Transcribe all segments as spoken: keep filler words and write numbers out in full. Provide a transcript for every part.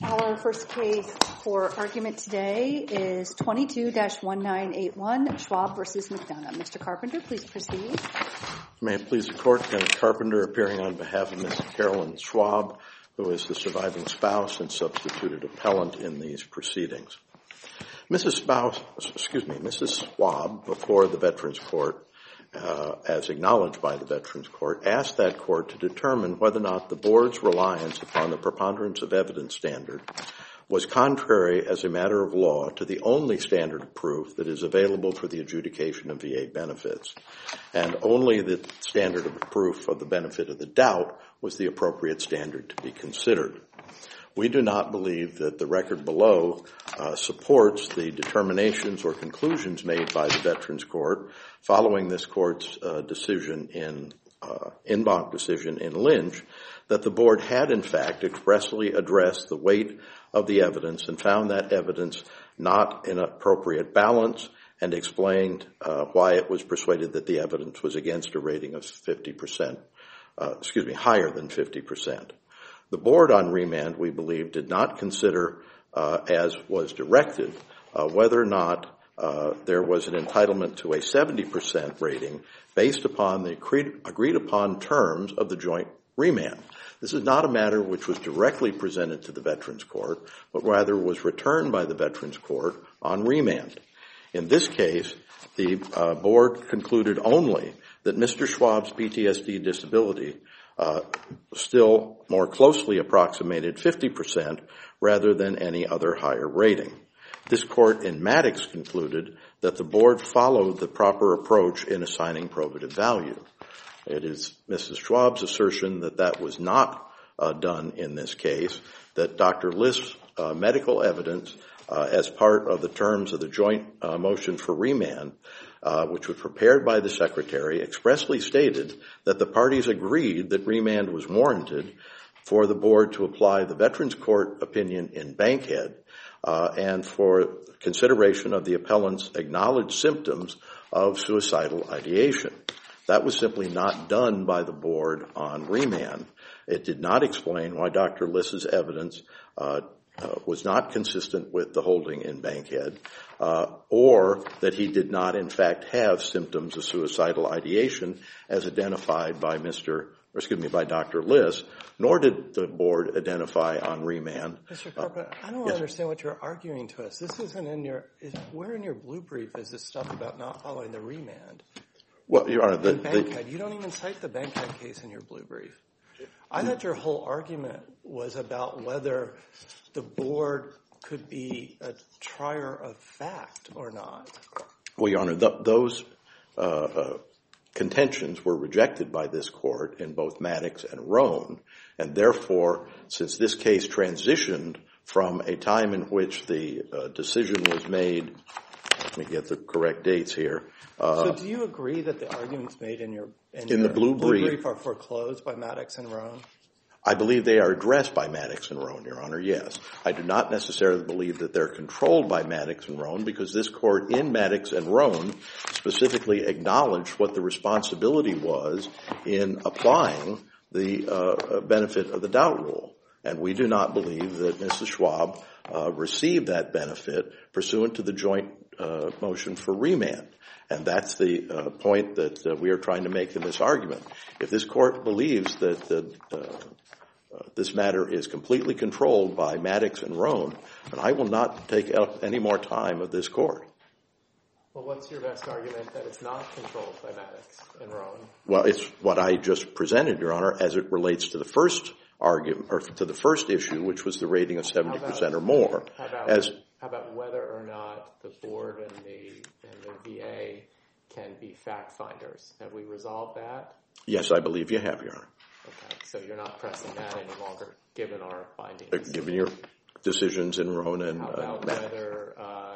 Our first case for argument today is twenty-two dash nineteen eighty-one, Schwab versus McDonough. Mister Carpenter, please proceed. May it please the Court, Kenneth Carpenter appearing on behalf of Miz Carolyn Schwab, who is the surviving spouse and substituted appellant in these proceedings. Missus Spouse, excuse me, Missus Schwab, before the Veterans Court, uh, as acknowledged by the Veterans Court, asked that court to determine whether or not the board's reliance upon the preponderance of evidence standard was contrary as a matter of law to the only standard of proof that is available for the adjudication of V A benefits, and only the standard of proof of the benefit of the doubt was the appropriate standard to be considered. We do not believe that the record below uh, supports the determinations or conclusions made by the Veterans Court following this court's uh, decision in uh, en banc decision in Lynch, that the board had in fact expressly addressed the weight of the evidence and found that evidence not in appropriate balance, and explained uh, why it was persuaded that the evidence was against a rating of fifty percent, uh, excuse me, higher than fifty percent. The board on remand, we believe, did not consider, uh, as was directed, uh, whether or not uh, there was an entitlement to a seventy percent rating based upon the agreed, agreed upon terms of the joint remand. This is not a matter which was directly presented to the Veterans Court, but rather was returned by the Veterans Court on remand. In this case, the uh, board concluded only that Mister Schwab's P T S D disability uh, still more closely approximated fifty percent rather than any other higher rating. This court in Maddox concluded that the board followed the proper approach in assigning probative value. It is Missus Schwab's assertion that that was not uh, done in this case, that Doctor List's uh, medical evidence uh, as part of the terms of the joint uh, motion for remand, uh, which was prepared by the Secretary, expressly stated that the parties agreed that remand was warranted for the board to apply the Veterans Court opinion in Bankhead uh, and for consideration of the appellant's acknowledged symptoms of suicidal ideation. That was simply not done by the board on remand. It did not explain why Doctor List's evidence uh, uh, was not consistent with the holding in Bankhead, uh, or that he did not, in fact, have symptoms of suicidal ideation as identified by Mister or excuse me, by Doctor List, nor did the board identify on remand. Mister Carpenter, uh, I don't yes. understand what you're arguing to us. This isn't in your, is, where in your blue brief is this stuff about not following the remand? Well, Your Honor, the, Bankhead. You don't even cite the Bankhead case in your blue brief. I thought your whole argument was about whether the board could be a trier of fact or not. Well, Your Honor, th- those uh, uh, contentions were rejected by this court in both Maddox and Roan, and therefore, since this case transitioned from a time in which the uh, decision was made, let me get the correct dates here. Uh, so do you agree that the arguments made in your, in in your the blue, blue brief, brief are foreclosed by Maddox and Roan? I believe they are addressed by Maddox and Roan, Your Honor, yes. I do not necessarily believe that they're controlled by Maddox and Roan, because this court in Maddox and Roan specifically acknowledged what the responsibility was in applying the uh, benefit of the doubt rule. And we do not believe that Missus Schwab uh, received that benefit pursuant to the joint uh, motion for remand. And that's the uh, point that uh, we are trying to make in this argument. If this court believes that the, uh, uh, this matter is completely controlled by Maddox and Roan, then I will not take up any more time of this court. Well, what's your best argument that it's not controlled by Maddox and Roan? Well, it's what I just presented, Your Honor, as it relates to the first argument, or to the first issue, which was the rating of seventy percent or more. How about, as, how about whether or not the board and the, and the V A can be fact finders? Have we resolved that? Yes, I believe you have, Your Honor. Okay, so you're not pressing that any longer, given our findings? Uh, given your decisions in Roan and How about uh, whether uh,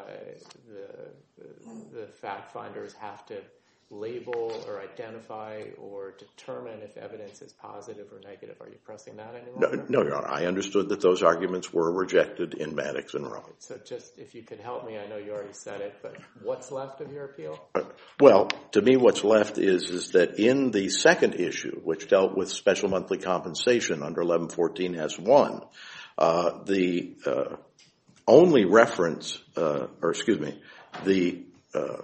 the, the fact finders have to label or identify or determine if evidence is positive or negative? Are you pressing that any longer? No, no, Your Honor. I understood that those arguments were rejected in Maddox and Roan. So just, if you could help me, I know you already said it, but what's left of your appeal? Uh, well, to me what's left is, is that in the second issue, which dealt with special monthly compensation under eleven fourteen S one, Uh, the uh, only reference, uh, or excuse me, the uh,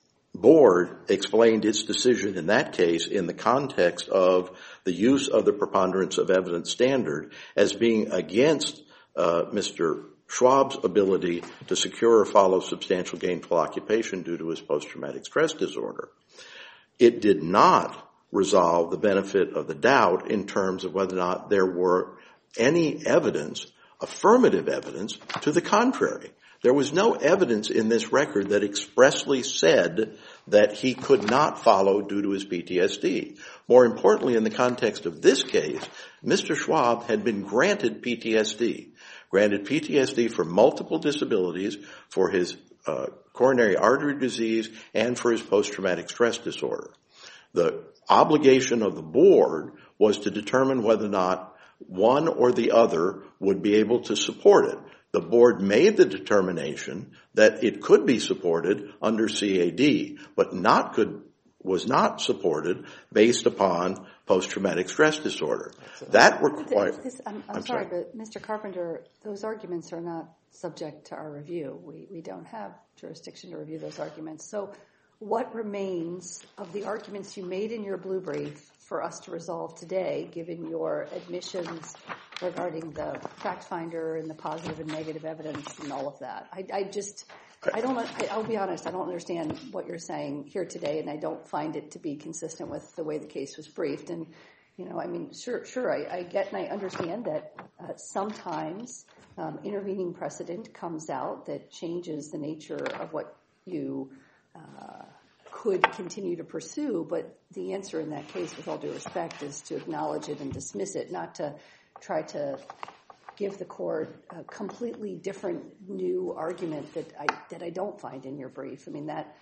board explained its decision in that case in the context of the use of the preponderance of evidence standard as being against uh, Mister Schwab's ability to secure or follow substantial gainful occupation due to his post-traumatic stress disorder. It did not resolve the benefit of the doubt in terms of whether or not there were any evidence, affirmative evidence, to the contrary. There was no evidence in this record that expressly said that he could not follow due to his P T S D. More importantly, in the context of this case, Mister Schwab had been granted P T S D, granted P T S D for multiple disabilities, for his uh, coronary artery disease, and for his post-traumatic stress disorder. The obligation of the board was to determine whether or not one or the other would be able to support it. The board made the determination that it could be supported under C A D, but not could, was not supported based upon post-traumatic stress disorder. That required... I'm, I'm, I'm sorry, sorry, but Mister Carpenter, those arguments are not subject to our review. We, we don't have jurisdiction to review those arguments. So what remains of the arguments you made in your blue brief for us to resolve today, given your admissions regarding the fact finder and the positive and negative evidence and all of that? I, I just, I don't, I, I'll be honest, I don't understand what you're saying here today, and I don't find it to be consistent with the way the case was briefed. And, you know, I mean, sure, sure, I, I get and I understand that uh, sometimes um, intervening precedent comes out that changes the nature of what you uh, could continue to pursue, but the answer in that case, with all due respect, is to acknowledge it and dismiss it, not to try to give the court a completely different new argument that I that I don't find in your brief. I mean, that...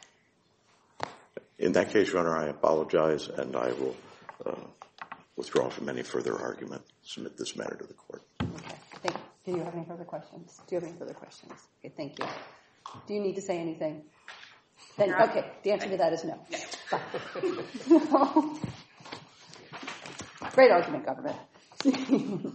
In that case, Your Honor, I apologize, and I will uh, withdraw from any further argument, submit this matter to the court. Okay. Thank you. Do you have any further questions? Do you have any further questions? Okay, thank you. Do you need to say anything? Then, okay, the answer to that is no. Bye. Great argument, government.